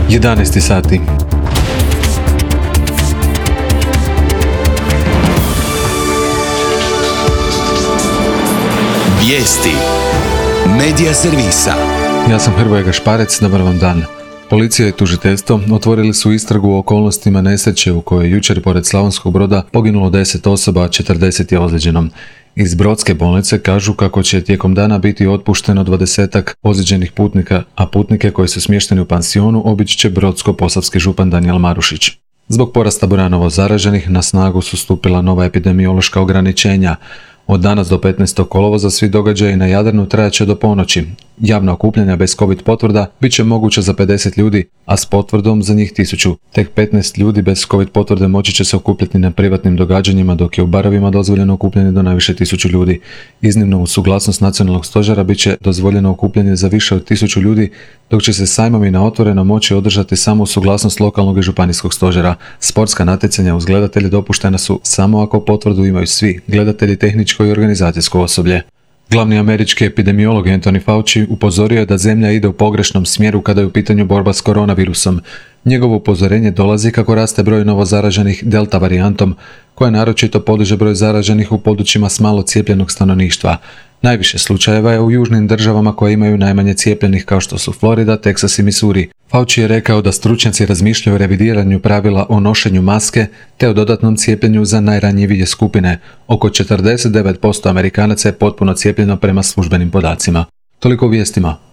11 sati. Vijesti Medija servisa. Ja sam Hrvoje Gašparec, dobar vam dan. Policija i tužiteljstvo otvorili su istragu o okolnostima nesreće u kojoj je jučer pored Slavonskog Broda poginulo 10 osoba, a 40 je ozlijeđeno. Iz Brodske bolnice kažu kako će tijekom dana biti otpušteno 20-ak ozlijeđenih putnika, a putnike koji su smješteni u pansionu obići će Brodsko-posavski župan Danijel Marušić. Zbog porasta broja novo zaraženih na snagu su stupila nova epidemiološka ograničenja. Od danas do 15. kolovoza svi događaji na Jadranu trajaće do ponoći. Javna okupljanja bez COVID potvrda bit će moguća za 50 ljudi, a s potvrdom za njih 1000. Tek 15 ljudi bez COVID potvrde moći će se okupljati na privatnim događanjima, dok je u barovima dozvoljeno okupljanje do najviše 1000 ljudi. Iznimno uz suglasnost nacionalnog stožera bit će dozvoljeno okupljanje za više od 1000 ljudi, dok će se sajmovi na otvoreno moći održati samo uz suglasnost lokalnog i županijskog stožera. Sportska natjecanja uz gledatelje dopuštena su samo ako potvrdu imaju svi gledatelji, tehničko i organizacijsko osoblje. Glavni američki epidemiolog Anthony Fauci upozorio je da zemlja ide u pogrešnom smjeru kada je u pitanju borba s koronavirusom. Njegovo upozorenje dolazi kako raste broj novozaraženih delta varijantom, koja naročito podiže broj zaraženih u područjima s malo cijepljenog stanovništva. Najviše slučajeva je u južnim državama koje imaju najmanje cijepljenih, kao što su Florida, Teksas i Missouri. Fauci je rekao da stručnjaci razmišljaju o revidiranju pravila o nošenju maske te o dodatnom cijepljenju za najranjivije skupine. Oko 49% Amerikanaca je potpuno cijepljeno prema službenim podacima. Toliko u vijestima.